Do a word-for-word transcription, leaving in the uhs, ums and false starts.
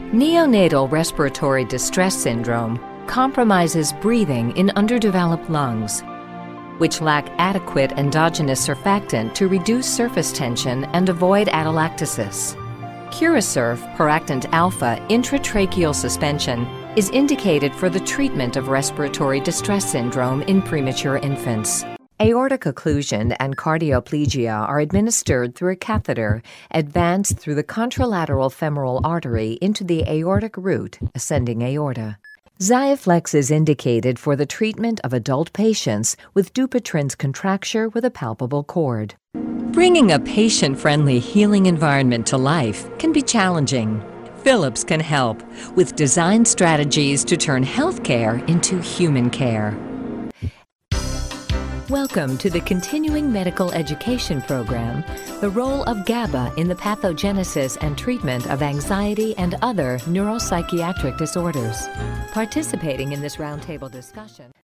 Neonatal respiratory distress syndrome compromises breathing in underdeveloped lungs, which lack adequate endogenous surfactant to reduce surface tension and avoid atelectasis. Curasurf Peractant Alpha intratracheal suspension is indicated for the treatment of respiratory distress syndrome in premature infants. Aortic occlusion and cardioplegia are administered through a catheter advanced through the contralateral femoral artery into the aortic root, ascending aorta. XIAFLEX is indicated for the treatment of adult patients with Dupuytren's contracture with a palpable cord. Bringing a patient-friendly healing environment to life can be challenging. Philips can help with design strategies to turn healthcare into human care. Welcome to the Continuing Medical Education Program, the role of GABA in the pathogenesis and treatment of anxiety and other neuropsychiatric disorders. Participating in this roundtable discussion